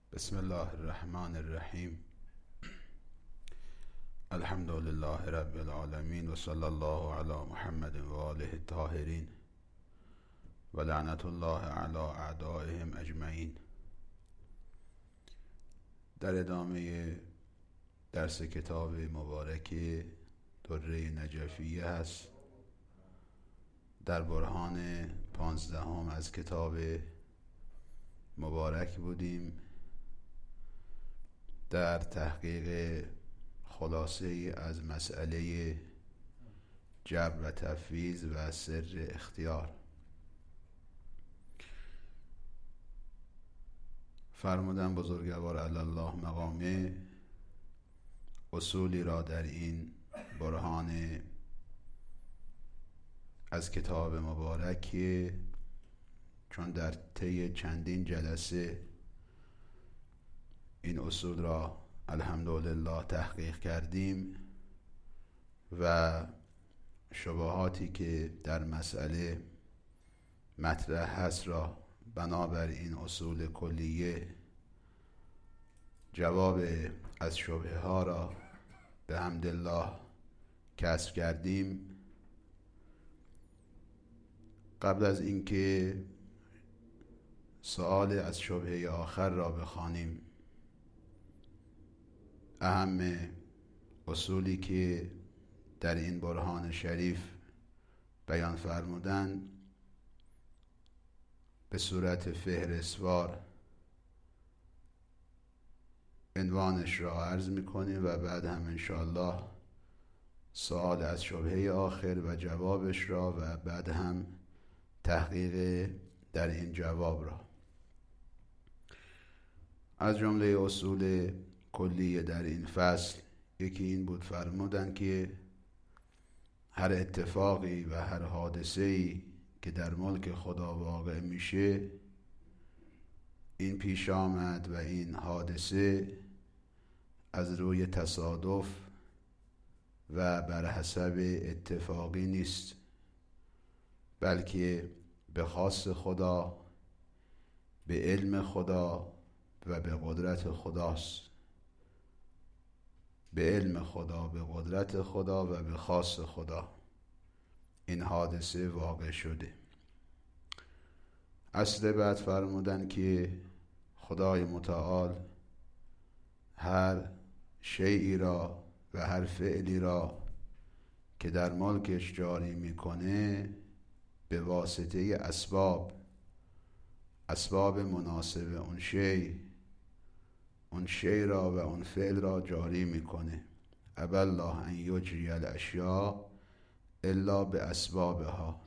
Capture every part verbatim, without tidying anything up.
بسم الله الرحمن الرحیم. الحمد لله رب العالمین و صلی الله علی محمد و آله الطاهرین و لعنت الله علی اعدائهم اجمعین. در ادامه درس کتاب مبارک دره نجفیه هست. در برهان پانزدهم از کتاب مبارک بودیم، در تحقیق خلاصه ای از مسئله جبر و تفویض و سر اختیار. فرمودن بزرگوار علی الله مقامه اصولی را در این برهان از کتاب مبارک، چون در طی چندین جلسه این اصول را الحمدلله تحقیق کردیم و شبهاتی که در مسئله مطرح هست را بنابر این اصول کلیه جواب از شبهه ها را به حمدالله کسب کردیم. قبل از اینکه سؤال از شبهه آخر را بخوانیم، اهم اصولی که در این برهان شریف بیان فرمودن به صورت فهرستوار عنوانش را عرض میکنیم و بعد هم انشاءالله سؤال از شبهه آخر و جوابش را و بعد هم تحقیق در این جواب را. از جمله اصول کلیه در این فصل یکی این بود، فرمودن که هر اتفاقی و هر حادثه‌ای که در ملک خدا واقع میشه، این پیش آمد و این حادثه از روی تصادف و بر حسب اتفاقی نیست، بلکه به خواست خدا، به علم خدا و به قدرت خداست. به علم خدا، به قدرت خدا و به خواست خدا این حادثه واقع شده. اصل بعد فرمودن که خدای متعال هر شیئی را و هر فعلی را که در ملکش جاری میکنه به واسطه اسباب اسباب مناسب اون شی اون شی را و اون فعل را جاری میکنه. ابی الله ان یجری الاشیاء الا به اسبابها.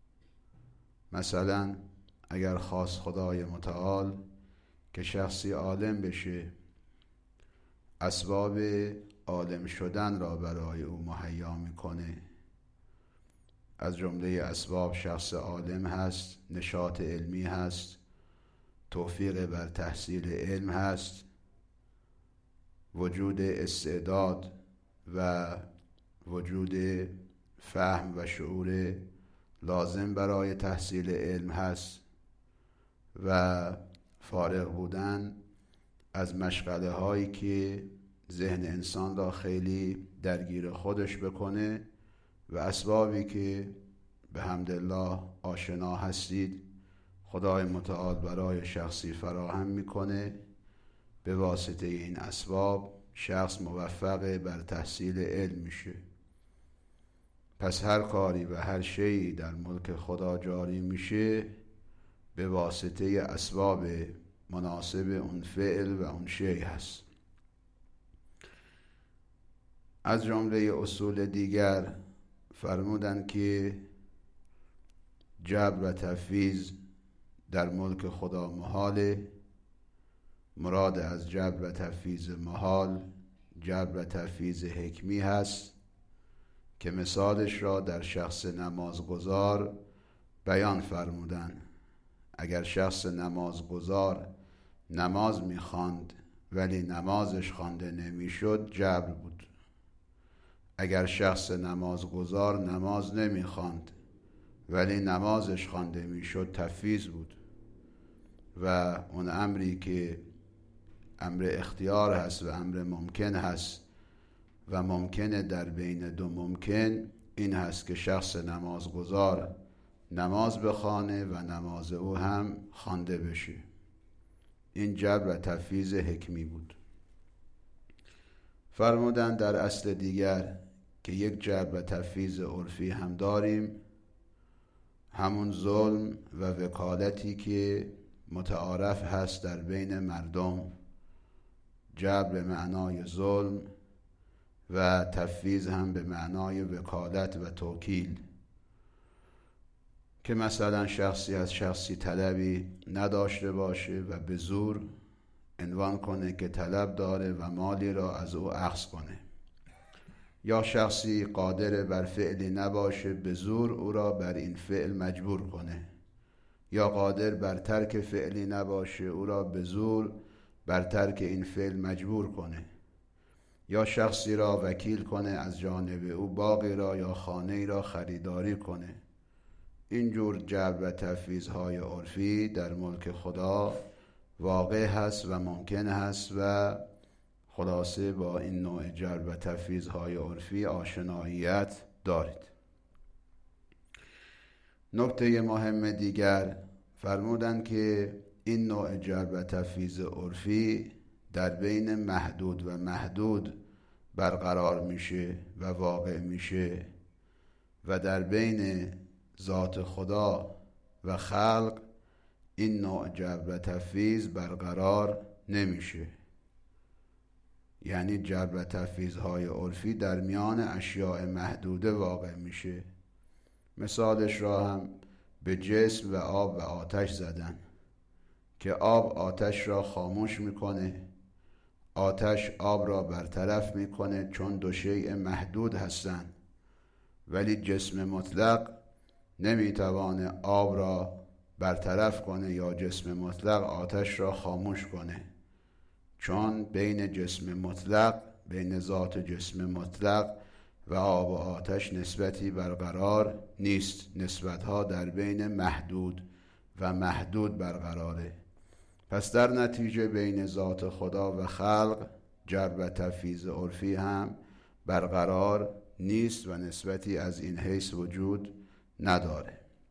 مثلا اگر خواست خدای متعال که شخصی عالم بشه، اسباب عالم شدن را برای او مهیا میکنه. از جمله اسباب شخص عالم هست، نشاط علمی هست، توفیق بر تحصیل علم هست، وجود استعداد و وجود فهم و شعور لازم برای تحصیل علم هست و فارغ بودن از مشغله هایی که ذهن انسان را خیلی درگیر خودش بکنه و اسبابی که به حمدالله آشنا هستید خدای متعال برای شخصی فراهم میکنه. به واسطه این اسباب شخص موفق بر تحصیل علم میشه. پس هر کاری و هر شیئی در ملک خدا جاری میشه به واسطه اسباب مناسب اون فعل و اون شیء هست. از جمله اصول دیگر فرمودن که جبر و تفویض در ملک خدا محاله. مراد از جبر و تفویض محال جبر و تفویض حکمی هست که مثالش را در شخص نمازگزار بیان فرمودن. اگر شخص نمازگزار نماز می‌خواند ولی نمازش خوانده نمی‌شد، جبر بود. اگر شخص نمازگزار نماز نمی‌خواند ولی نمازش خوانده می‌شد، تفویض بود. و اون امری که امر اختیار هست و امر ممکن هست و ممکنه در بین دو ممکن این هست که شخص نمازگزار نماز بخوانه و نماز او هم خوانده بشه. این جبر و تفویض حکمی بود. فرمودن در اصل دیگر که یک جبر و تفویض عرفی هم داریم، همون ظلم و وکالتی که متعارف هست در بین مردم، جبر به معنای ظلم و تفویض هم به معنای وکالت و توکیل، که مثلا شخصی از شخصی طلبی نداشته باشه و به زور عنوان کنه که طلب داره و مالی را از او اخذ کنه، یا شخصی قادر بر فعلی نباشه به زور او را بر این فعل مجبور کنه، یا قادر بر ترک فعلی نباشه او را به زور بر ترک این فعل مجبور کنه، یا شخصی را وکیل کنه از جانب او باغی را یا خانه‌ای را خریداری کنه. اینجور جبر و تفویض‌های عرفی در ملک خدا واقع هست و ممکن هست و خلاصه با این نوع جبر و تفویض‌های عرفی آشناییت دارید. نکته مهم دیگر فرمودند که این نوع جبر و تفویض عرفی در بین محدود و محدود برقرار میشه و واقع میشه و در بین ذات خدا و خلق این نوع جبر و تفویض برقرار نمیشه. یعنی جبر و تفویض‌های عرفی در میان اشیاء محدوده واقع میشه. مثالش را هم به جسم و آب و آتش زدن که آب آتش را خاموش میکنه، آتش آب را برطرف میکنه چون دو شیء محدود هستن، ولی جسم مطلق نمیتوانه آب را برطرف کنه یا جسم مطلق آتش را خاموش کنه، چون بین جسم مطلق، بین ذات جسم مطلق و آب و آتش نسبتی برقرار نیست. نسبتها در بین محدود و محدود برقراره. پس در نتیجه بین ذات خدا و خلق جبر و تفویض عرفی هم برقرار نیست و نسبتی از این حیث وجود نداره.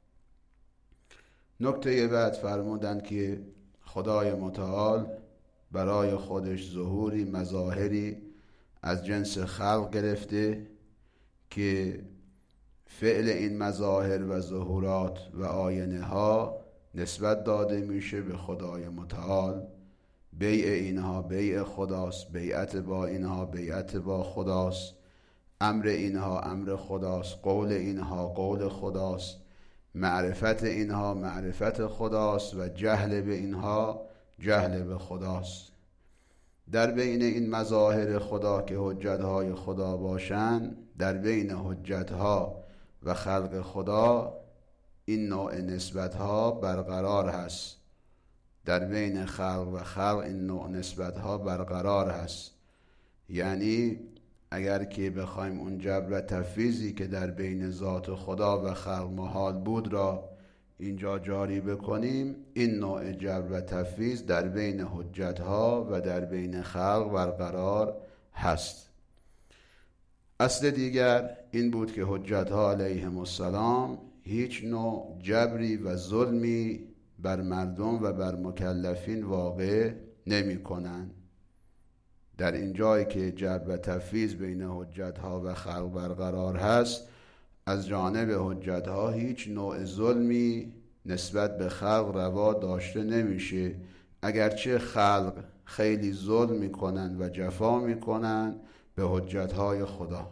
نکته بعد فرمودند که خدای متعال برای خودش ظهوری مظاهری از جنس خلق گرفته که فعل این مظاهر و ظهورات و آینه ها نسبت داده میشه به خدای متعال. بیع اینها بیع خداست، بیعت با اینها بیعت با خداست، امر اینها امر خداست، قول اینها قول خداست، معرفت اینها معرفت خداست و جهل به اینها جهل به خداست. در بین این مظاهر خدا که حجتهای خدا باشند، در بین حجتها و خلق خدا این نوع نسبتها برقرار هست. در بین خلق و خلق این نوع نسبتها برقرار هست. یعنی اگر که بخوایم اون جبر و تفویضی که در بین ذات خدا و خلق محال بود را اینجا جاری بکنیم، این نوع جبر و تفویض در بین حجتها و در بین خلق برقرار هست. اصل دیگر این بود که حجتها علیهم السلام هیچ نوع جبری و ظلمی بر مردم و بر مکلفین واقع نمی کنند. در این جایی که جبر و تفویض بین حجتها و خلق برقرار هست، از جانب حجتها هیچ نوع ظلمی نسبت به خلق روا داشته نمیشه، اگرچه خلق خیلی ظلم میکنن و جفا میکنن به حجتهای خدا.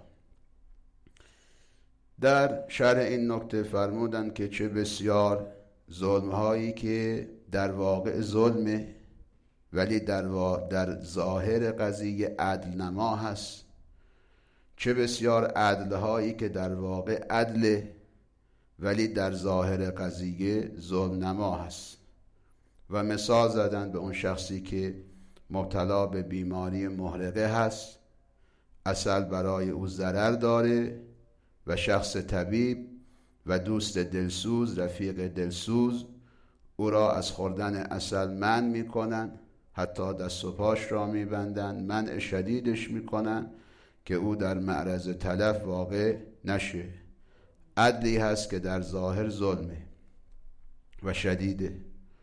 در شرح این نکته فرمودن که چه بسیار ظلمهایی که در واقع ظلمه ولی در, وا... در ظاهر قضیه عدل نما هست، چه بسیار عدلهایی که در واقع عدله ولی در ظاهر قضیه ظلم نما هست. و مثال زدن به اون شخصی که مبتلا به بیماری محرقه هست، عسل برای او ضرر داره و شخص طبیب و دوست دلسوز، رفیق دلسوز او را از خوردن عسل منع میکنن حتی دست و پاش را میبندند، منع شدیدش میکنن که او در معرض تلف واقع نشه. عدلی هست که در ظاهر ظلمه و شدیده.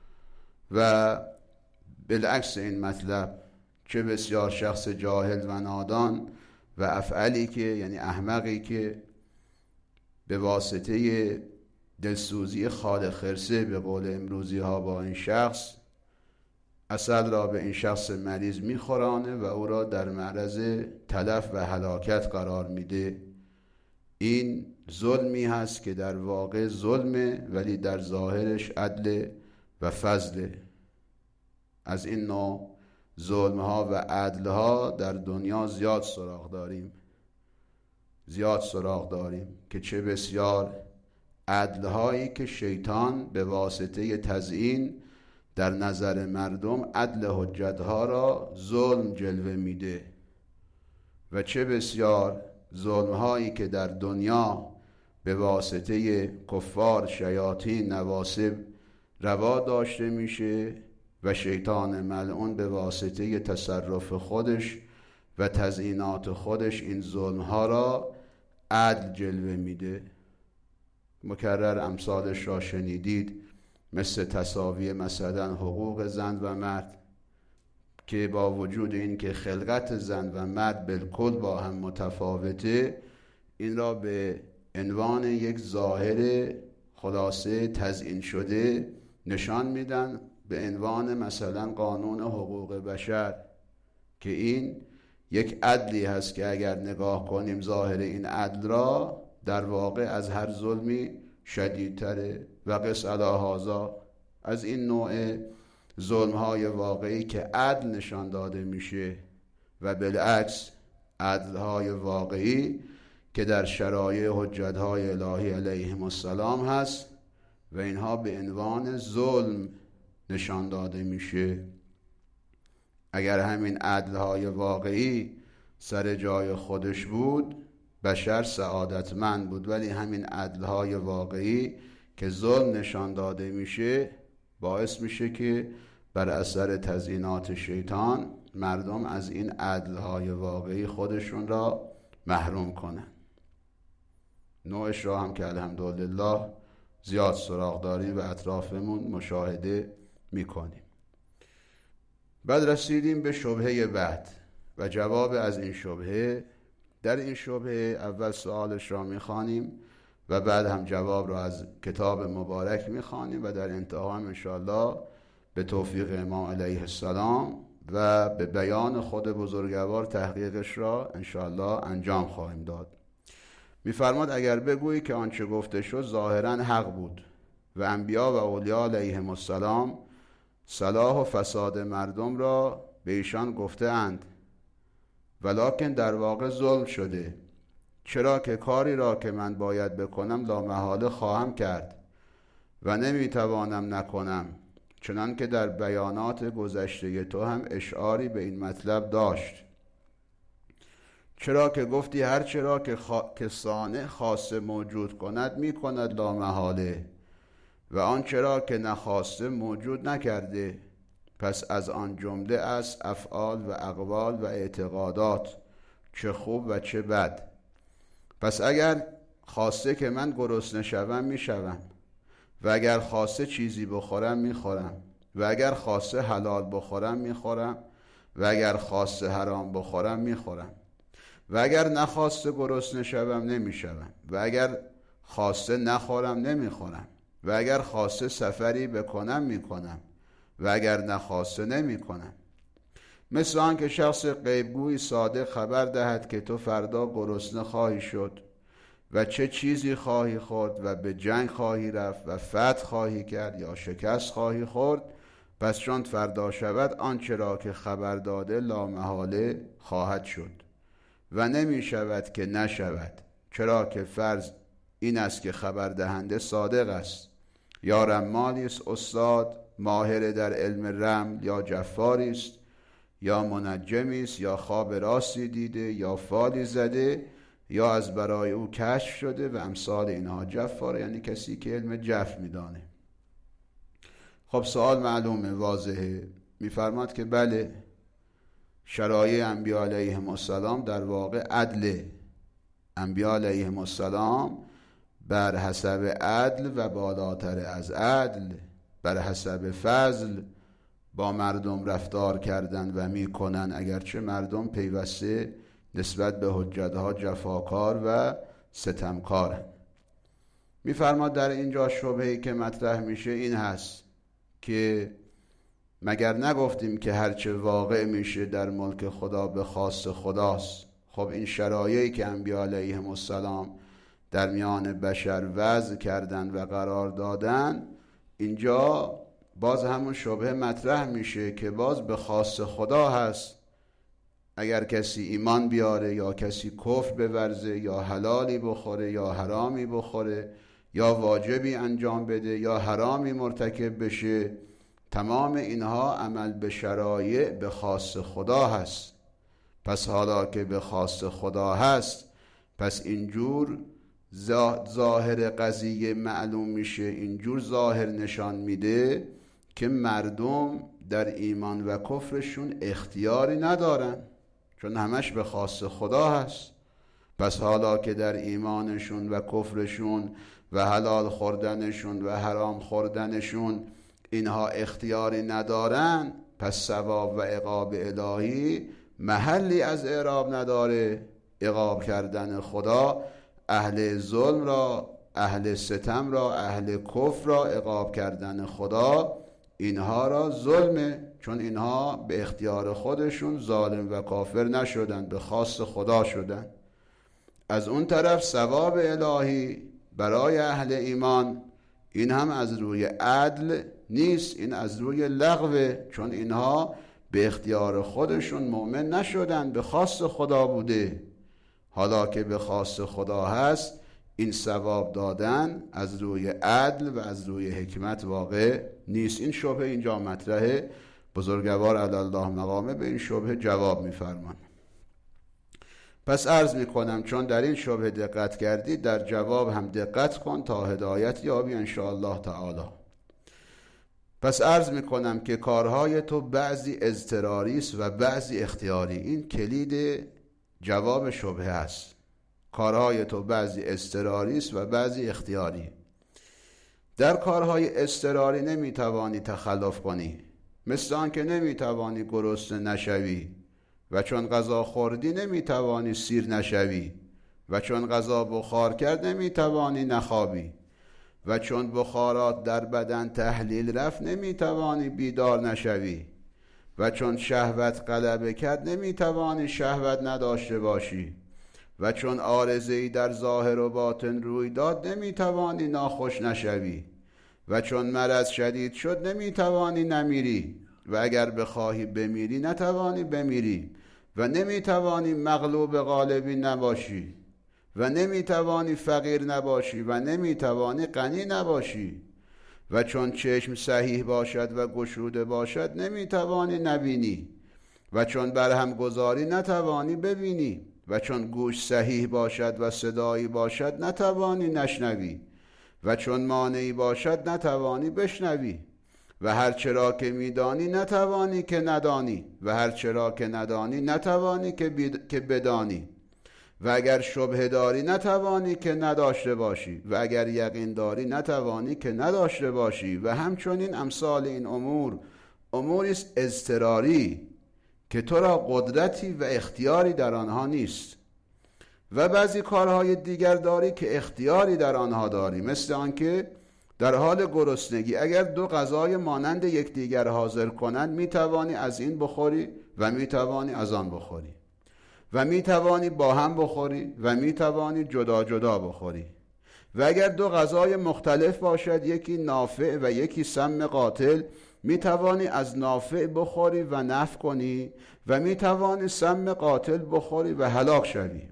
و بالعکس این مطلب، چه بسیار شخص جاهل و نادان و افعلی که یعنی احمقی که به واسطه دلسوزی خال خرسه به قول امروزی ها با این شخص عسل را به این شخص مریض میخورانه و او را در معرض تلف و هلاکت قرار میده. این ظلمی هست که در واقع ظلمه ولی در ظاهرش عدل و فضله. از این نوع ظلمها و عدلها در دنیا زیاد سراغ داریم زیاد سراغ داریم که چه بسیار عدلهایی که شیطان به واسطه تزیین در نظر مردم عدل حجتها را ظلم جلوه میده و چه بسیار ظلمهایی که در دنیا به واسطه کفار، شیاطین، نواسب روا داشته میشه و شیطان ملعون به واسطه تصرف خودش و تزیینات خودش این ظلمها را عدل جلوه میده. مکرر امثالش را شنیدید، مثل تساوی مثلا حقوق زن و مرد که با وجود این که خلقت زن و مرد بالکل با هم متفاوته، این را به عنوان یک ظاهر خلاصه تزیین شده نشان میدن به عنوان مثلا قانون حقوق بشر که این یک عدلی هست که اگر نگاه کنیم ظاهر این عدل را در واقع از هر ظلمی شدیدتره. و قس علی هذا، از این نوع ظلمهای واقعی که عدل نشان داده میشه و بالعکس عدلهای واقعی که در شرایع حجتهای الهی علیهم السلام هست و اینها به عنوان ظلم نشان داده میشه. اگر همین عدلهای واقعی سر جای خودش بود بشر سعادتمند بود، ولی همین عدلهای واقعی که ظلم نشان داده میشه باعث میشه که بر اثر تزیینات شیطان مردم از این عدلهای واقعی خودشون را محروم کنن. نوعش را هم که الحمدلله زیاد سراغ داریم و اطرافمون مشاهده میکنیم. بعد رسیدیم به شبهه بعد و جواب از این شبهه. در این شبهه اول سوالش را میخوانیم و بعد هم جواب را از کتاب مبارک میخوانیم و در انتها هم انشاءالله به توفیق امام علیه السلام و به بیان خود بزرگوار تحقیقش را انشاءالله انجام خواهیم داد. میفرماد اگر بگویی که آنچه گفته شد ظاهرا حق بود و انبیا و اولیاء علیهم السلام صلاح و فساد مردم را به ایشان گفته اند ولکن در واقع ظلم شده، چرا که کاری را که من باید بکنم لامحاله خواهم کرد و نمیتوانم نکنم، چنان که در بیانات گذشته تو هم اشعاری به این مطلب داشت. چرا که گفتی هر چرا که, خا... که صانع خاصه موجود کند می کند لامحاله و آن چرا که نخواسته موجود نکرده، پس از آن جمله است افعال و اقوال و اعتقادات، چه خوب و چه بد. پس اگر خواسته که من گرسنه شوم می شوم و اگر خواسته چیزی بخورم می خورم و اگر خواسته حلال بخورم می خورم و اگر خواسته حرام بخورم می خورم و اگر نخواسته گرسنه شوم نمی شوم و اگر خواسته نخورم نمی خورم و اگر خواسته سفری بکنم می کنم و اگر نخواسته نمی کنم. مثل آن که شخص غیبگوی صادق خبر دهد که تو فردا گرسنه خواهی شد و چه چیزی خواهی خورد و به جنگ خواهی رفت و فتح خواهی کرد یا شکست خواهی خورد، پس چون فردا شود آنچه را که خبر داده لامحاله خواهد شد و نمی شود که نشود، چرا که فرض این است که خبر دهنده صادق است یا رمالی است استاد ماهر در علم رمل یا جفاری است یا منجمی است یا خواب راستی دیده یا فالی زده یا از برای او کشف شده و امثال اینها. جفار یعنی کسی که علم جف میدانه. خب سوال معلومه، واضحه. میفرماد که بله، شرایع انبیاء علیهم السلام در واقع عدل. انبیاء علیهم السلام بر حسب عدل و بالاتر از عدل، بر حسب فضل با مردم رفتار کردن و میکنن، اگرچه مردم پیوسته نسبت به حجتها جفاکار و ستمکارن. میفرماد در اینجا شبهه‌ای که مطرح میشه این هست که مگر نگفتیم که هرچه واقع میشه در ملک خدا به خواست خداست؟ خب این شرایعی که انبیاء علیهم السلام در میان بشر وضع کردن و قرار دادن، اینجا باز همون شبهه مطرح میشه که باز به خواست خدا هست. اگر کسی ایمان بیاره یا کسی کفر بورزه یا حلالی بخوره یا حرامی بخوره یا واجبی انجام بده یا حرامی مرتکب بشه، تمام اینها عمل به شرایع به خواست خدا هست. پس حالا که به خواست خدا هست، پس اینجور ظاهر قضیه معلوم میشه، اینجور ظاهر نشان میده که مردم در ایمان و کفرشون اختیاری ندارن، چون همش به خواست خدا هست. پس حالا که در ایمانشون و کفرشون و حلال خوردنشون و حرام خوردنشون اینها اختیاری ندارن، پس ثواب و عقاب الهی محلی از اعراب نداره. عقاب کردن خدا اهل ظلم را، اهل ستم را، اهل کفر را عقاب کردن خدا اینها را ظلمه، چون اینها به اختیار خودشون ظالم و کافر نشدن، به خواست خدا شدن. از اون طرف ثواب الهی برای اهل ایمان این هم از روی عدل نیست، این از روی لغوه، چون اینها به اختیار خودشون مؤمن نشدن، به خواست خدا بوده. حالا که به خواست خدا هست، این ثواب دادن از روی عدل و از روی حکمت واقع نیست. این شبهه اینجا مطرحه. بزرگوار علی الله مقامه به این شبهه جواب میفرمان. پس عرض میکنم چون در این شبهه دقت کردی، در جواب هم دقت کن تا هدایت یابی ان شاء الله تعالی. پس عرض میکنم که کارهای تو بعضی اضطراری است و بعضی اختیاری. این کلید جواب شبهه است. کارهای تو بعضی اضطراری است و بعضی اختیاری. در کارهای اضطراری نمیتوانی تخلف کنی، مثل آن که نمیتوانی گرسنه نشوی و چون غذا خوردی نمیتوانی سیر نشوی و چون غذا بخار کرد نمیتوانی نخوابی و چون بخارات در بدن تحلیل رفت نمیتوانی بیدار نشوی و چون شهوت غلبه کرد نمیتوانی شهوت نداشته باشی و چون عارضه‌ای در ظاهر و باطن روی داد نمیتوانی ناخوش نشوی و چون مرض شدید شد نمیتوانی نمیری و اگر بخواهی بمیری نتوانی بمیری و نمیتوانی مغلوب غالبی نباشی و نمیتوانی فقیر نباشی و نمیتوانی غنی نباشی و چون چشم صحیح باشد و گشوده باشد نمیتوانی نبینی و چون برهم گذاری نتوانی ببینی و چون گوش صحیح باشد و صدایی باشد نتوانی نشنوی و چون مانعی باشد نتوانی بشنوی و هر چرا که میدانی نتوانی که ندانی و هر چرا که ندانی نتوانی که, بید... که بدانی و اگر شبهه داری نتوانی که نداشته باشی و اگر یقین داری نتوانی که نداشته باشی و همچنین امثال این امور اموری است اضطراری که تو را قدرتی و اختیاری در آنها نیست و بعضی کارهای دیگر داری که اختیاری در آنها داری، مثل آنکه در حال گرسنگی اگر دو غذای مانند یکدیگر حاضر کنند میتوانی از این بخوری و میتوانی از آن بخوری و میتوانی با هم بخوری و میتوانی جدا جدا بخوری و اگر دو غذای مختلف باشد، یکی نافع و یکی سم قاتل، میتوانی از نافع بخوری و نفع کنی و میتوانی سم قاتل بخوری و هلاک شوی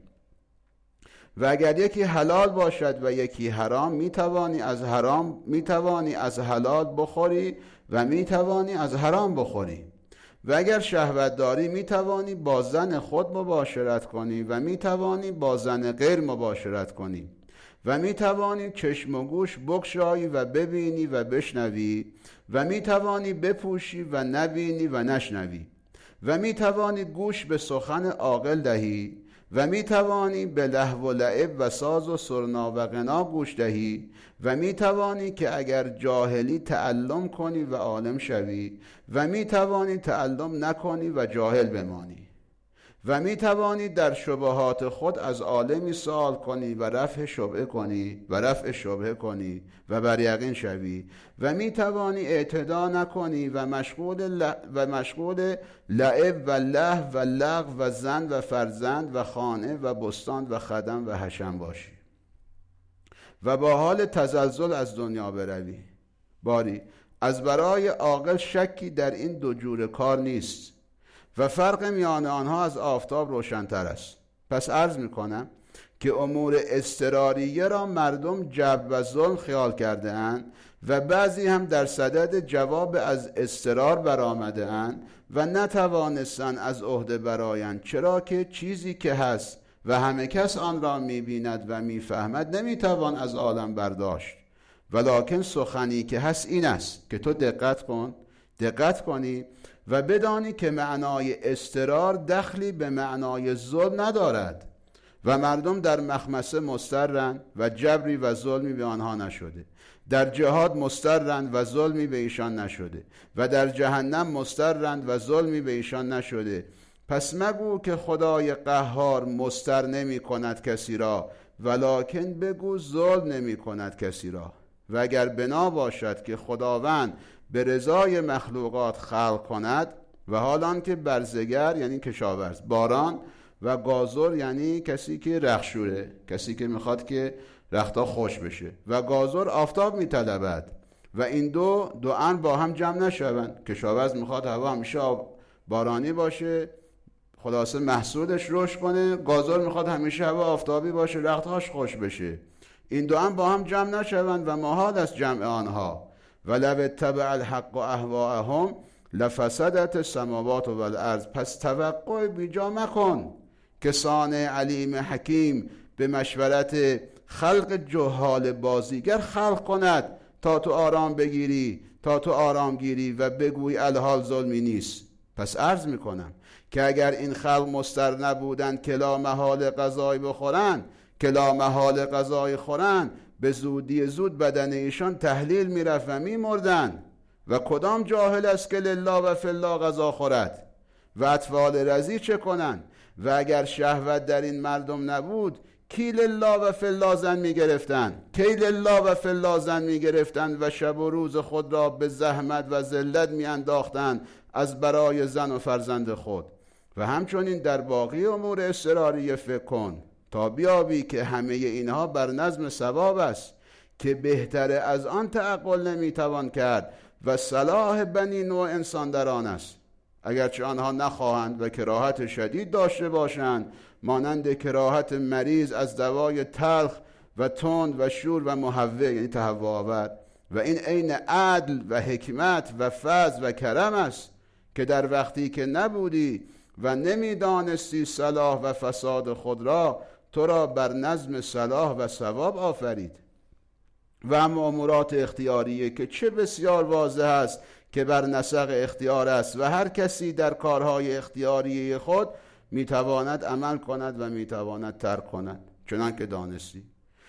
و اگر یکی حلال باشد و یکی حرام، میتوانی از حرام میتوانی از حلال بخوری و میتوانی از حرام بخوری و اگر شهوت داری میتوانی با زن خود مباشرت کنی و میتوانی با زن غیر مباشرت کنی و می توانی چشم و گوش بگشایی و ببینی و بشنوی و می توانی بپوشی و نبینی و نشنوی و می توانی گوش به سخن عاقل دهی و می توانی به لهو و لعب و ساز و سرنا و غنا گوش دهی و می توانی که اگر جاهلی تعلم کنی و عالم شوی و می توانی تعلم نکنی و جاهل بمانی و می توانی در شبهات خود از عالمی سوال کنی و رفع شبهه کنی و رفع شبهه کنی و بر یقین شوی و می توانی اعتدا نکنی و مشغول ل... و مشغول لعب و لهو و لغو و زن و فرزند و خانه و بستان و خدم و حشم باشی و با حال تزلزل از دنیا بروی. باری از برای عاقل شکی در این دو جور کار نیست و فرق میان آنها از آفتاب روشن‌تر است. پس عرض میکنم که امور اضطراریه را مردم جبر و ظلم خیال کرده اند و بعضی هم در صدد جواب از اضطرار برآمده اند و نتوانستند از عهده برآیند، چرا که چیزی که هست و همه کس آن را میبیند و میفهمد نمیتوان از عالم برداشت، ولکن سخنی که هست این است که تو دقت کن دقت کنی و بدانی که معنای اضطرار دخلی به معنای ظلم ندارد و مردم در مخمصه مضطرند و جبری و ظلمی به آنها نشده، در جهاد مضطرند و ظلمی به ایشان نشده و در جهنم مضطرند و ظلمی به ایشان نشده. پس مگو که خدای قهار مضطر نمی کند کسی را، ولکن بگو ظلم نمی کند کسی را. و اگر بنا باشد که خداوند به رضای مخلوقات خلق کند و حالان که برزگر یعنی کشاورز، باران و گازر یعنی کسی که رخشوره، کسی که میخواد که رختا خوش بشه، و گازر آفتاب میطلبد و این دو دو ان با هم جمع نشوند. کشاورز میخواد هوا همیشه بارانی باشه، خلاصه محصولش رشد کنه، گازر میخواد همیشه هوا آفتابی باشه، رختهاش خوش بشه. این دو ان با هم جمع نشوند و محال است جمع آنها. ولو اتبع الحق اهواءهم لفسدت السماوات والارض. پس توقع بیجا مکن که صانع علیم حکیم به مشورت خلق جهال بازیگر خلق کند تا تو آرام بگیری تا تو آرام گیری و بگوی الحال ظلمی نیست. پس عرض میکنم که اگر این خلق مضطر نبودند که لا محال غذای بخورند که لا محال غذای خورند، به زودی زود بدن ایشان تحلیل میرفت و میمردند. و کدام جاهل است که لله و فلا غذا خورد؟ و اطفال رضی چه کنند؟ و اگر شهوت در این مردم نبود کی لله و فلا زن میگرفتند؟ کی لله و فلا زن میگرفتند و شب و روز خود را به زحمت و ذلت میانداختند از برای زن و فرزند خود. و همچنین در باقی امور اضطراریه فکر کن تا بیابی که همه اینها بر نظم ثواب است که بهتره از آن تعقل نمیتوان کرد و صلاح بنی نوع انسان در آن است. اگرچه آنها نخواهند و کراهت شدید داشته باشند، مانند کراهت مریض از دوای تلخ و تند و شور و محوه یعنی تهوع آور، و این عین عدل و حکمت و فضل و کرم است که در وقتی که نبودی و نمیدانستی صلاح و فساد خود را، تو را بر نظم صلاح و ثواب آفرید. و اما امورات اختیاریه که چه بسیار واضح است که بر نسق اختیار است و هر کسی در کارهای اختیاریه خود میتواند عمل کند و میتواند ترک کند چنان که دانستی.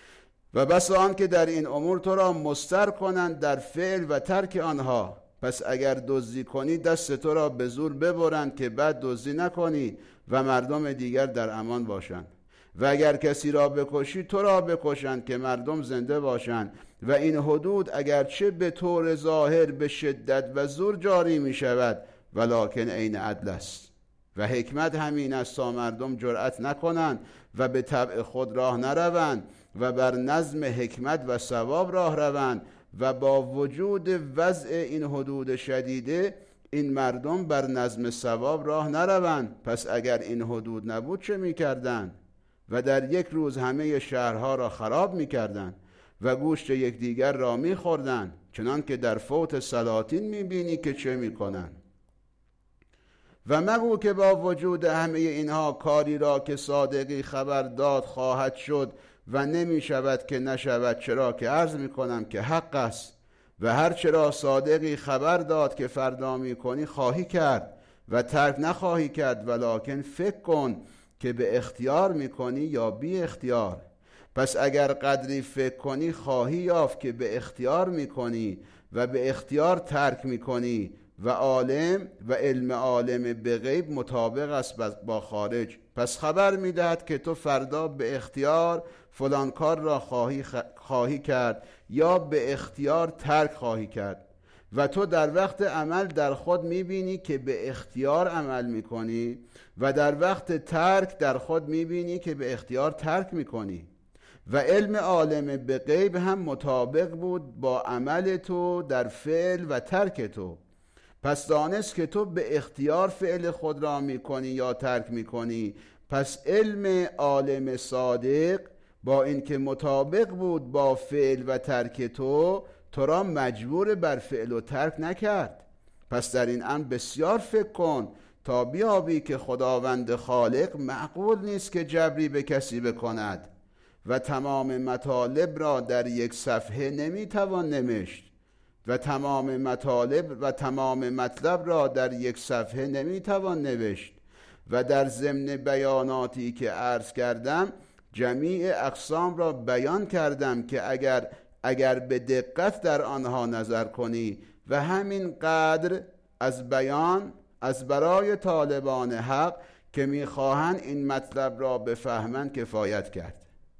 و بس آن که در این امور تو را مضطر کنند در فعل و ترک آنها. پس اگر دزدی کنی دست تو را به زور ببرند که بعد دزدی نکنی و مردم دیگر در امان باشند. و اگر کسی را بکشی تو را بکشند که مردم زنده باشند. و این حدود اگرچه به طور ظاهر به شدت و زور جاری می شود، ولکن عین عدل است. و حکمت همین است تا مردم جرأت نکنند و به طبع خود راه نروند و بر نظم حکمت و ثواب راه روند. و با وجود وضع این حدود شدیده این مردم بر نظم ثواب راه نروند. پس اگر این حدود نبود چه می کردند؟ و در یک روز همه شهرها را خراب می کردند و گوشت یکدیگر را می خوردند، چنان که در فوت سلاطین می بینی که چه می کنند. و مگو که با وجود همه اینها کاری را که صادقی خبر داد خواهد شد و نمی شود که نشود، چرا که عرض می کنم که حق است و هر چرا صادقی خبر داد که فردا می کنی خواهی کرد و ترک نخواهی کرد، ولکن فکر کن که به اختیار می کنی یا بی اختیار. پس اگر قدری فکر کنی خواهی یافت که به اختیار می کنی و به اختیار ترک می کنی و عالم و علم عالم به غیب مطابق است با خارج. پس خبر می دهد که تو فردا به اختیار فلان کار را خواهی, خ... خواهی کرد یا به اختیار ترک خواهی کرد و تو در وقت عمل در خود می بینی که به اختیار عمل می کنی و در وقت ترک در خود می بینی که به اختیار ترک می کنی. و علم عالم به غیب هم مطابق بود با عمل تو در فعل و ترک تو. پس دانست که تو به اختیار فعل خود را می کنی یا ترک می کنی. پس علم عالم صادق با اینکه مطابق بود با فعل و ترک تو، تو را مجبور بر فعل و ترک نکرد. پس در این امر بسیار فکر کن تا بیابی که خداوند خالق معقول نیست که جبری به کسی بکند و تمام مطالب را در یک صفحه نمیتوان نوشت و تمام مطالب و تمام مطلب را در یک صفحه نمیتوان نوشت و در ضمن بیاناتی که عرض کردم جمیع اقسام را بیان کردم که اگر اگر به دقت در آنها نظر کنی و همین قدر از بیان از برای طالبان حق که میخواهند این مطلب را بفهمند کفایت کرد.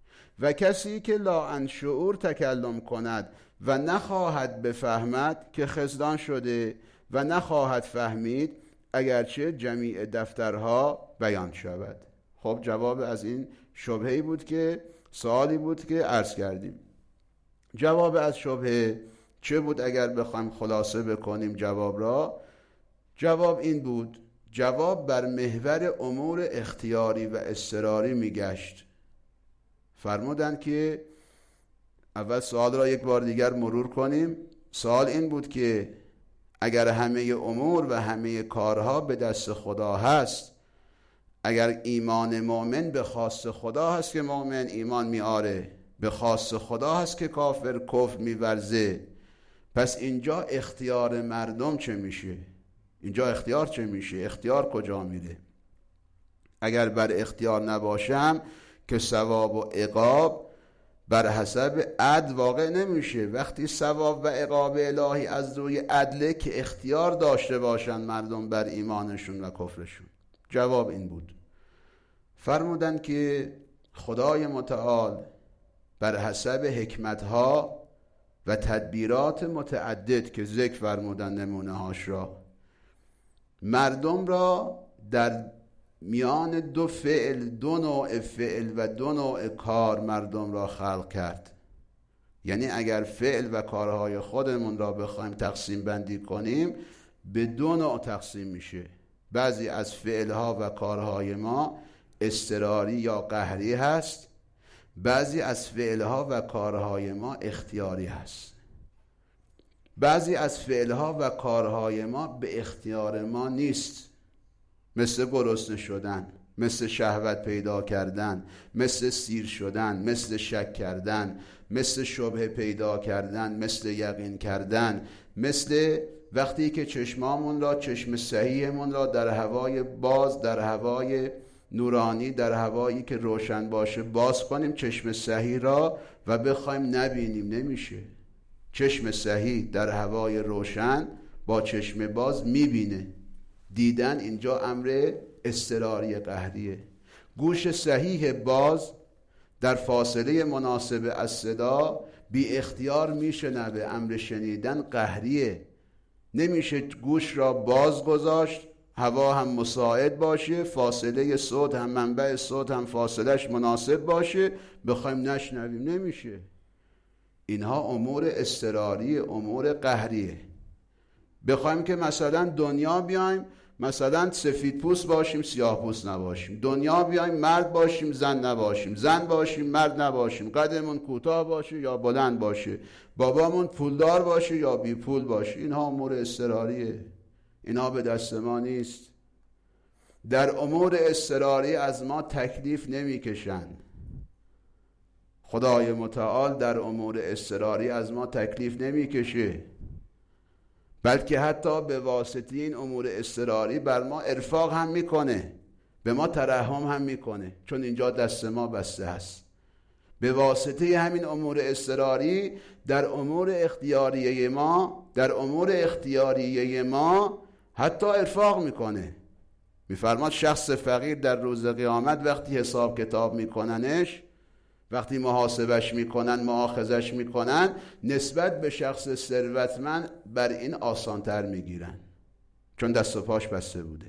و کسی که لا عن شعور تکلم کند و نخواهد بفهمد که خزدان شده و نخواهد فهمید اگرچه جمیع دفترها بیان شود. خب جواب از این شبهه‌ای بود که سوالی بود که عرض کردیم. جواب از شبهه چه بود اگر بخوایم خلاصه بکنیم جواب را؟ جواب این بود: جواب بر محور امور اختیاری و اضطراری میگشت. فرمودند که اول سوال را یک بار دیگر مرور کنیم. سوال این بود که اگر همه امور و همه کارها به دست خدا هست، اگر ایمان مؤمن به خواست خدا هست که مؤمن ایمان میاره، به خواست خدا هست که کافر کفر میورزه، پس اینجا اختیار مردم چه میشه؟ اینجا اختیار چه میشه؟ اختیار کجا میره؟ اگر بر اختیار نباشم که ثواب و عقاب بر حسب عدل واقع نمیشه. وقتی ثواب و عقاب الهی از روی عدله که اختیار داشته باشن مردم بر ایمانشون و کفرشون. جواب این بود. فرمودن که خدای متعال بر حسب حکمتها و تدبیرات متعدد که ذکر فرمودن نمونه هاش را، مردم را در میان دو فعل، دو نوع فعل و دو نوع کار مردم را خلق کرد. یعنی اگر فعل و کارهای خودمون را بخوایم تقسیم بندی کنیم به دو نوع تقسیم میشه. بعضی از فعلها و کارهای ما اضطراری یا قهری هست، بعضی از فعلها و کارهای ما اختیاری هست. بعضی از فعلها و کارهای ما به اختیار ما نیست، مثل گرسنه شدن، مثل شهوت پیدا کردن، مثل سیر شدن، مثل شک کردن، مثل شبهه پیدا کردن، مثل یقین کردن، مثل وقتی که چشمامون را، چشم صحیحمون را در هوای باز، در هوای نورانی، در هوایی که روشن باشه باز کنیم چشم صحیح را و بخوایم نبینیم، نمیشه. چشم صحیح در هوای روشن با چشم باز میبینه. دیدن اینجا امر اضطراری قهریه. گوش صحیح باز در فاصله مناسب از صدا بی اختیار میشنوه، امر شنیدن قهریه. نمیشه گوش را باز گذاشت، هوا هم مساعد باشه، فاصله صوت هم منبع صوت هم فاصلش مناسب باشه، بخوایم نشنویم، نمیشه. اینها امور اضطراری، امور قهریه. بخوایم که مثلا دنیا بیایم، مثلا سفید پوست باشیم سیاه پوست نباشیم، دنیا بیایم مرد باشیم زن نباشیم، زن باشیم مرد نباشیم، قدمون کوتاه باشه یا بلند باشه، بابامون پولدار باشه یا بی پول باشه، اینها امور اضطراریه. اینها به دست ما نیست. در امور اضطراری از ما تکلیف نمی کشند. خدای متعال در امور اضطراری از ما تکلیف نمیکشه، بلکه حتی به واسطه این امور اضطراری بر ما ارفاق هم میکنه، به ما ترحم هم میکنه، چون اینجا دست ما بسته است. به واسطه همین امور اضطراری در امور اختیاریه ما در امور اختیاریه ما حتی ارفاق میکنه. میفرماد شخص فقیر در روز قیامت وقتی حساب کتاب میکننش، وقتی محاسبش میکنن، مؤاخذش میکنن، نسبت به شخص ثروتمند بر این آسانتر میگیرن، چون دست و پاش بسته بوده.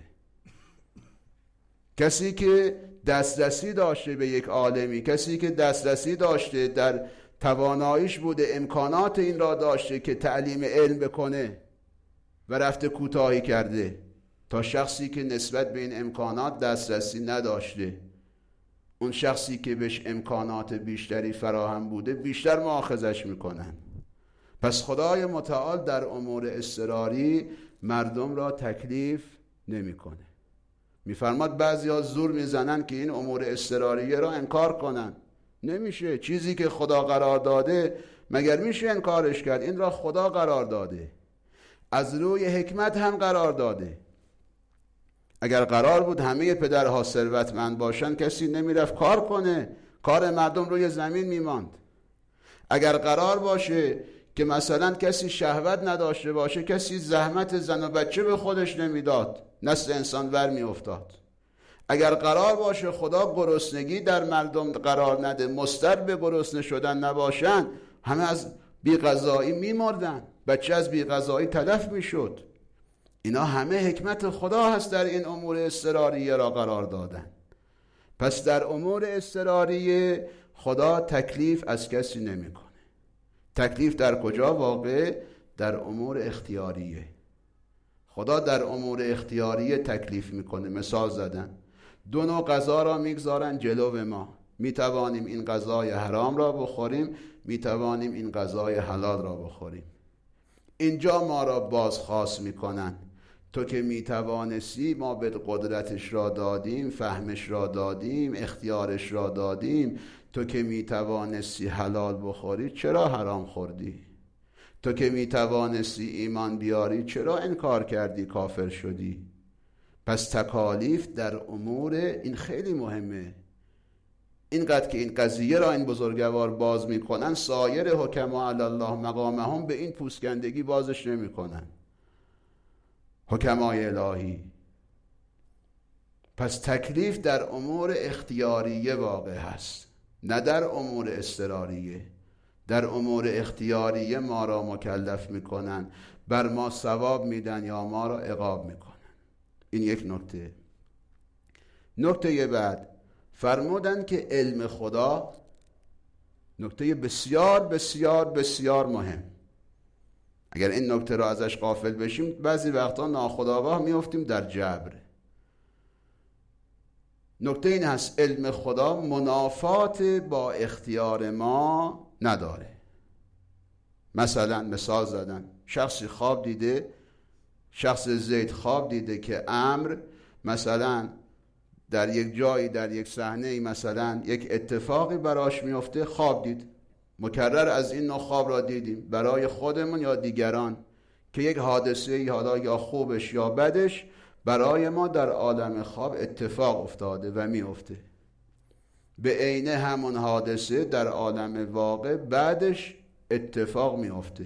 کسی که دسترسی داشته به یک عالمی، کسی که دسترسی داشته، در تواناییش بوده، امکانات این را داشته که تعلیم علم بکنه و رفته کوتاهی کرده، تا شخصی که نسبت به این امکانات دسترسی نداشته، اون شخصی که بهش امکانات بیشتری فراهم بوده بیشتر مؤاخذش میکنن. پس خدای متعال در امور اضطراری مردم را تکلیف نمیکنه. میفرماد بعضیا زور میزنن که این امور اضطراریه را انکار کنن. نمیشه. چیزی که خدا قرار داده مگر میشه انکارش کرد؟ این را خدا قرار داده، از روی حکمت هم قرار داده. اگر قرار بود همه پدرها ثروتمند باشن، کسی نمیرفت کار کنه، کار مردم روی زمین میماند. اگر قرار باشه که مثلا کسی شهوت نداشته باشه، کسی زحمت زن و بچه به خودش نمیداد، نسل انسان ور میافتاد. اگر قرار باشه خدا گرسنگی در مردم قرار نده، مضطر به گرسنه شدن نباشن، همه از بی‌غذایی میمردن، بچه از بی‌غذایی تلف میشد. اینا همه حکمت خدا هست در این امور اضطراریه را قرار دادن. پس در امور اضطراریه خدا تکلیف از کسی نمیکنه. تکلیف در کجا واقع؟ در امور اختیاریه. خدا در امور اختیاریه تکلیف میکنه. مثال زدن، دو نوع غذا را میگذارن جلو ما، میتوانیم این غذای حرام را بخوریم، میتوانیم این غذای حلال را بخوریم. اینجا ما را بازخواست میکنن، تو که میتوانستی، ما به قدرتش را دادیم، فهمش را دادیم، اختیارش را دادیم، تو که میتوانستی حلال بخوری چرا حرام خوردی؟ تو که میتوانستی ایمان بیاری چرا انکار کردی، کافر شدی؟ پس تکالیف در امور این خیلی مهمه. اینقدر که این قضیه را این بزرگوار باز میکنن، سایر حکما علی الله مقامهم به این پوسکندگی بازش نمیکنن، حکمای الهی. پس تکلیف در امور اختیاریه واقع هست، نه در امور اضطراریه. در امور اختیاریه ما را مکلف میکنن، بر ما ثواب میدن یا ما را عقاب میکنن. این یک نکته. نکته بعد فرمودن که علم خدا نکته بسیار بسیار بسیار مهم. اگر این نکته را ازش غافل بشیم، بعضی وقتا ناخودآگاه میافتیم در جبر. نکته این هست، علم خدا منافات با اختیار ما نداره. مثلا مثال زدن، شخصی خواب دیده، شخص زید خواب دیده که امر مثلا در یک جایی، در یک صحنه مثلا یک اتفاقی براش میفته، خواب دید. مکرر از این نوع خواب را دیدیم برای خودمون یا دیگران که یک حادثه حالا یا خوبش یا بدش برای ما در عالم خواب اتفاق افتاده و میفته. به عین همون حادثه در عالم واقع بعدش اتفاق میفته.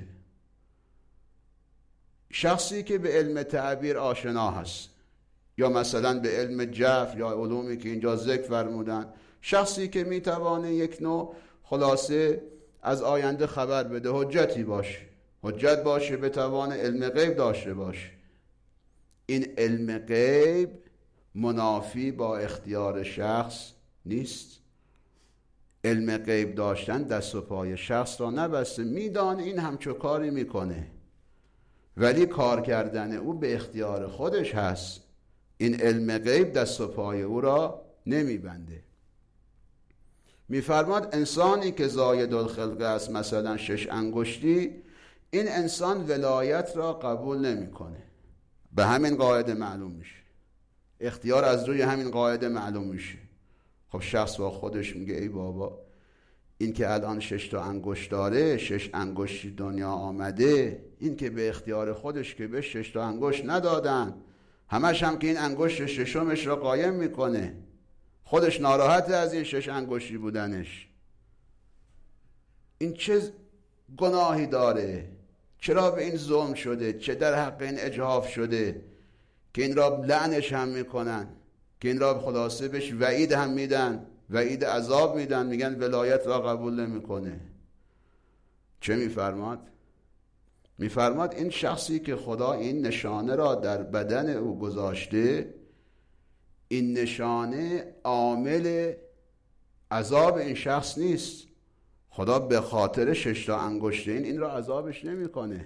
شخصی که به علم تعبیر آشنا هست، یا مثلا به علم جبر یا علومی که اینجا ذکر فرمودن، شخصی که میتوانه یک نوع خلاصه از آینده خبر بده، حجتی باشه، حجت باشه، بتوانه علم غیب داشته باشه. این علم غیب منافی با اختیار شخص نیست. علم غیب داشتن دست و پای شخص را نبسته، میدانه این همچو کاری میکنه، ولی کار کردن او به اختیار خودش هست. این علم غیب دست و پای او را نمیبنده. میفرماد انسانی که زاید الخلقه است، مثلا شش انگشتی، این انسان ولایت را قبول نمیکنه. به همین قاعده معلوم میشه، اختیار از روی همین قاعده معلوم میشه. خب شخص با خودش میگه ای بابا، این که الان شش تا انگشت داره، شش انگشت دنیا آمده، این که به اختیار خودش که به شش تا انگشت ندادن، همش هم که این انگشت ششمش را قایم میکنه، خودش ناراحت از این شش انگشتی بودنش. این چه گناهی داره؟ چرا به این ظلم شده؟ چه در حق این اجحاف شده که این را لعنش هم میکنن، که این را خلاصه بهش وعید هم میدن، وعید عذاب میدن، میگن ولایت را قبول نمیکنه. چه میفرماد؟ میفرماد این شخصی که خدا این نشانه را در بدن او گذاشته، این نشانه عامل عذاب این شخص نیست. خدا به خاطر شش تا انگشت این این را عذابش نمیکنه.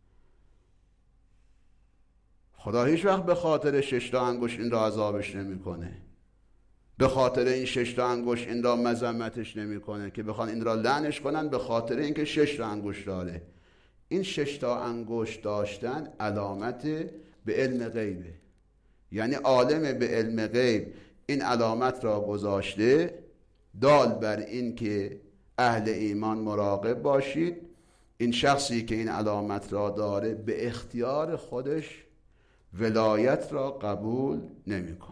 خدا هیچ وقت به خاطر شش تا انگشت این را عذابش نمیکنه. به خاطر این شش تا انگشت این را مذمتش نمیکنه که بخوان این را لعنش کنن به خاطر اینکه شش تا انگشت داره. این شش تا انگشت داشتن علامت به علم غیبه، یعنی عالم به علم غیب این علامت را گذاشته، دال بر این که اهل ایمان مراقب باشید، این شخصی که این علامت را داره به اختیار خودش ولایت را قبول نمیکنه.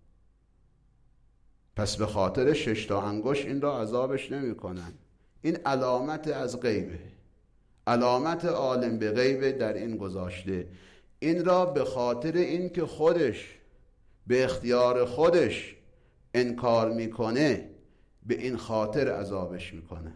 پس به خاطر شش تا انگشت این را عذابش نمیکنن. این علامت از غیبه، علامت عالم به غیبه در این گذاشته. این را به خاطر این که خودش به اختیار خودش انکار میکنه به این خاطر عذابش میکنه.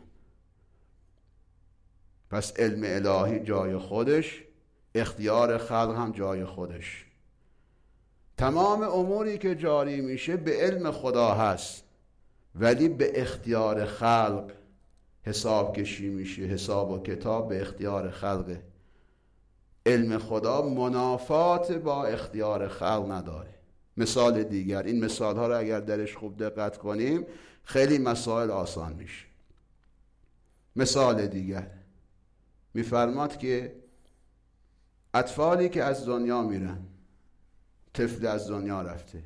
پس علم الهی جای خودش، اختیار خلق هم جای خودش. تمام اموری که جاری میشه به علم خدا هست، ولی به اختیار خلق حساب کشی میشه. حساب و کتاب به اختیار خلقه. علم خدا منافات با اختیار خلق نداره. مثال دیگر، این مثال ها رو اگر درش خوب دقت کنیم خیلی مسائل آسان میشه. مثال دیگر میفرماد که اطفالی که از دنیا میرن، طفل از دنیا رفته،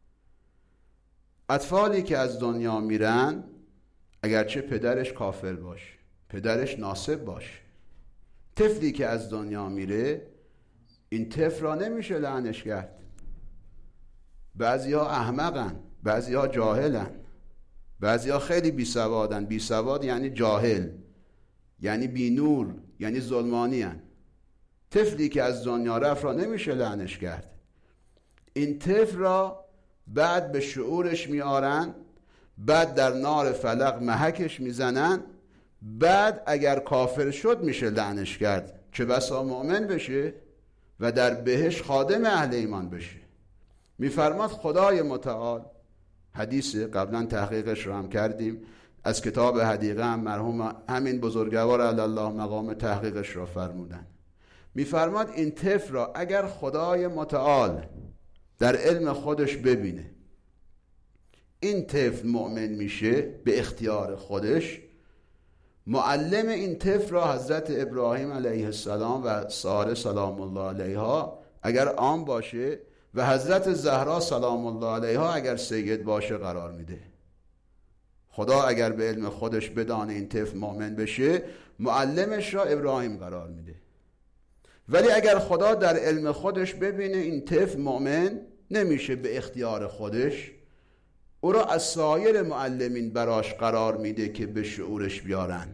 اطفالی که از دنیا میرن اگرچه پدرش کافر باشه، پدرش ناصب باشه، طفلی که از دنیا میره این طفل را نمیشه لعنش کرد. بعضی ها احمقن، بعضی ها جاهلن، بعضی ها خیلی بی سوادن. بی سواد یعنی جاهل، یعنی بی نور، یعنی ظلمانی هن. طفلی که از دنیا رفت را نمیشه لعنش کرد. این طفل را بعد به شعورش میارن، بعد در نار فلق محکش میزنن، بعد اگر کافر شد میشه لعنش کرد. چه بسا مؤمن بشه و در بهش خادم اهل ایمان بشه. میفرماد خدای متعال، حدیث قبلا تحقیقش رو هم کردیم از کتاب حدیقه، هم مرحوم همین بزرگوار علی الله مقام تحقیقش را فرمودن. میفرماد این طفل را اگر خدای متعال در علم خودش ببینه این طفل مؤمن میشه به اختیار خودش، معلم این طفل را حضرت ابراهیم علیه السلام و ساره سلام الله علیها اگر عام باشه و حضرت زهرا سلام الله علیها اگر سید باشه قرار میده. خدا اگر به علم خودش بدانه این طفل مؤمن بشه، معلمش را ابراهیم قرار میده. ولی اگر خدا در علم خودش ببینه این طفل مؤمن نمیشه به اختیار خودش، او را از سایر معلمین براش قرار میده که به شعورش بیارن.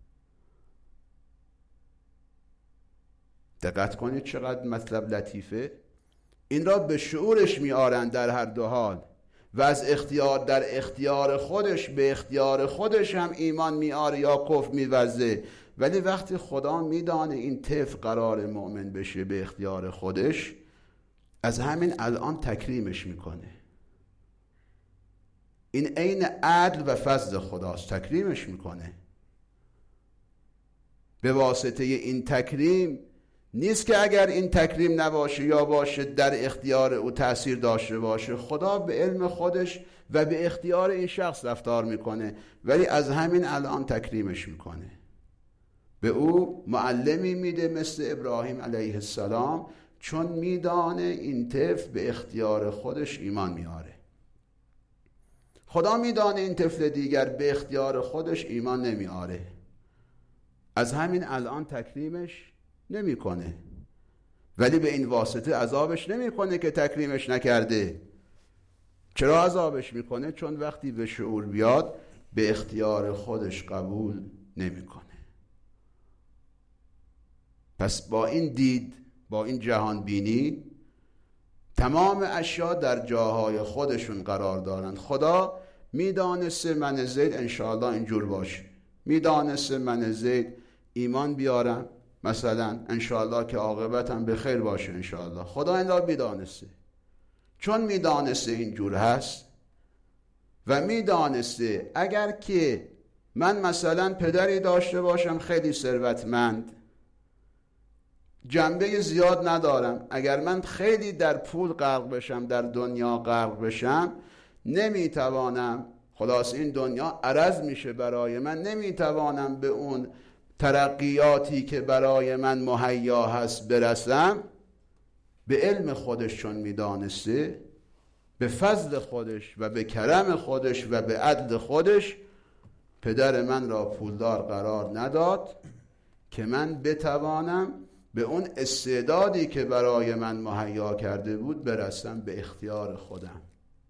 دقت کنید چقدر مطلب لطیفه. این را به شعورش میارن در هر دو حال، و از اختیار در اختیار خودش به اختیار خودش هم ایمان میاره یا کفر میورزه. ولی وقتی خدا میدانه این طفل قرار مؤمن بشه به اختیار خودش، از همین الان تکریمش میکنه. این عین عدل و فضل خداست، تکریمش میکنه. به واسطه این تکریم نیست که اگر این تکریم نباشه یا باشه در اختیار او تأثیر داشته باشه. خدا به علم خودش و به اختیار این شخص رفتار میکنه، ولی از همین الان تکریمش میکنه. به او معلمی میده مثل ابراهیم علیه السلام، چون میدانه این طفل به اختیار خودش ایمان میاره. خدا میدانه این طفل دیگر به اختیار خودش ایمان نمیاره، از همین الان تکریمش نمیکنه، ولی به این واسطه عذابش نمیکنه که تکریمش نکرده. چرا عذابش میکنه؟ چون وقتی به شعور بیاد به اختیار خودش قبول نمیکنه. پس با این دید، با این جهان بینی، تمام اشیا در جاهای خودشون قرار دارند. خدا میدانسته من زید انشاءالله اینجور باشه، میدانسته من زید ایمان بیارم مثلا انشاءالله که عاقبتم به خیر باشه انشاءالله. خدا این را میدانسته. چون میدانسته اینجور هست و میدانسته اگر که من مثلا پدری داشته باشم خیلی ثروتمند، جنبه زیاد ندارم، اگر من خیلی در پول غرق بشم، در دنیا غرق بشم، نمیتوانم، خلاص این دنیا عرض میشه برای من، نمیتوانم به اون ترقیاتی که برای من مهیا هست برسم. به علم خودش چون میدانسته، به فضل خودش و به کرم خودش و به عدل خودش پدر من را پولدار قرار نداد که من بتوانم به اون استعدادی که برای من مهیا کرده بود برسم به اختیار خودم.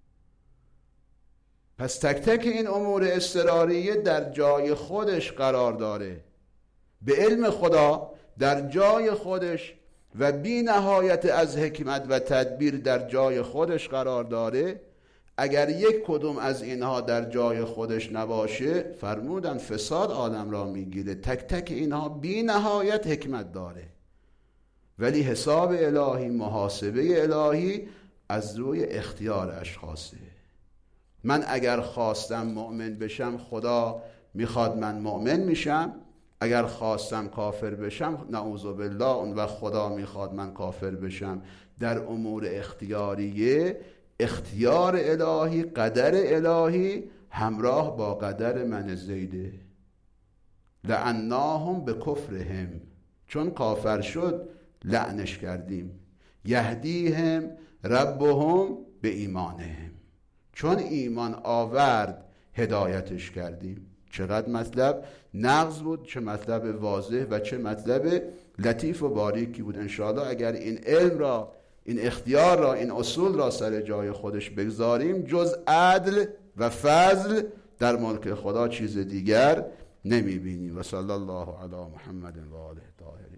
پس تک تک این امور اضطراریه در جای خودش قرار داره، به علم خدا در جای خودش و بی نهایت از حکمت و تدبیر در جای خودش قرار داره. اگر یک کدوم از اینها در جای خودش نباشه فرمودن فساد عالم را میگیره. تک تک اینها بی نهایت حکمت داره، ولی حساب الهی، محاسبه الهی از روی اختیار اشخاصه. من اگر خواستم مؤمن بشم خدا میخواد من مؤمن میشم، اگر خواستم کافر بشم نعوذ بالله اون وقت خدا میخواد من کافر بشم. در امور اختیاریه اختیار الهی، قدر الهی همراه با قدر من زیده. لعناهم به کفرهم، چون کافر شد لعنش کردیم. یهدیهم ربهم به ایمانهم، چون ایمان آورد هدایتش کردیم. چقدر مطلب نغز بود، چه مطلب واضح و چه مطلب لطیف و باریکی بود. انشاءالله اگر این علم را، این اختیار را، این اصول را سر جای خودش بگذاریم، جز عدل و فضل در ملک خدا چیز دیگر نمی بینیم. و صلی الله علی محمد و آله طاهرین.